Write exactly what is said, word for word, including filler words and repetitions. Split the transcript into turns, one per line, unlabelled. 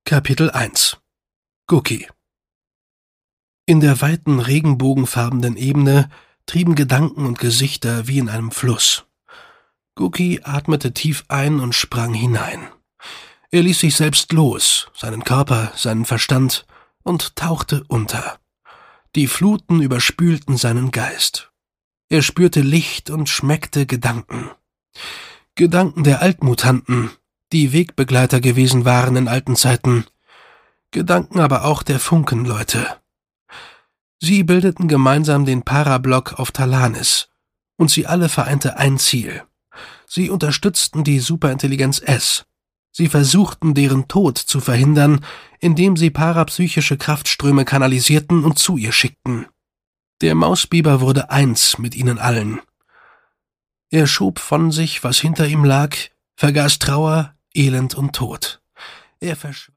Kapitel eins Gookie In der weiten, regenbogenfarbenen Ebene trieben Gedanken und Gesichter wie in einem Fluss. Gookie atmete tief ein und sprang hinein. Er ließ sich selbst los, seinen Körper, seinen Verstand, und tauchte unter. Die Fluten überspülten seinen Geist. Er spürte Licht und schmeckte Gedanken. Gedanken der Altmutanten, die Wegbegleiter gewesen waren in alten Zeiten. Gedanken aber auch der Funkenleute. Sie bildeten gemeinsam den Parablock auf Talanis, und sie alle vereinte ein Ziel. Sie unterstützten die Superintelligenz S. Sie versuchten, deren Tod zu verhindern, indem sie parapsychische Kraftströme kanalisierten und zu ihr schickten. Der Mausbiber wurde eins mit ihnen allen. Er schob von sich, was hinter ihm lag, vergaß Trauer, Elend und Tod. Er verschwand